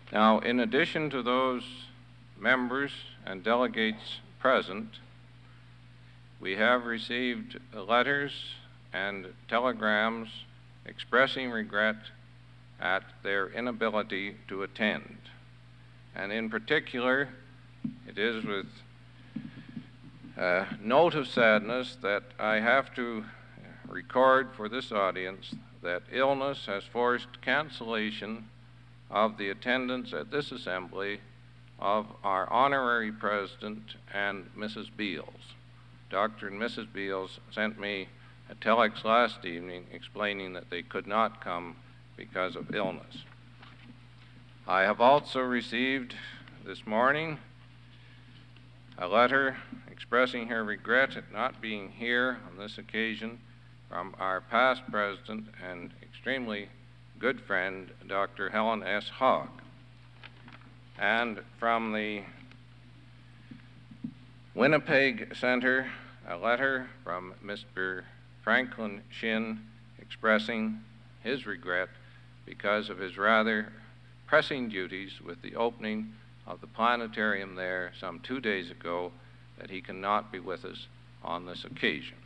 Now, in addition to those members and delegates present, we have received letters and telegrams expressing regret at their inability to attend. And in particular, it is with a note of sadness that I have to record for this audience that illness has forced cancellation of the attendance at this assembly of our honorary president and Mrs. Beals. Dr. and Mrs. Beals sent me a telex last evening explaining that they could not come because of illness. I have also received this morning a letter expressing her regret at not being here on this occasion from our past president and extremely good friend, Dr. Helen S. Hogg, and from the Winnipeg Center, a letter from Mr. Franklin Shin expressing his regret because of his rather pressing duties with the opening of the planetarium there some 2 days ago, that he cannot be with us on this occasion.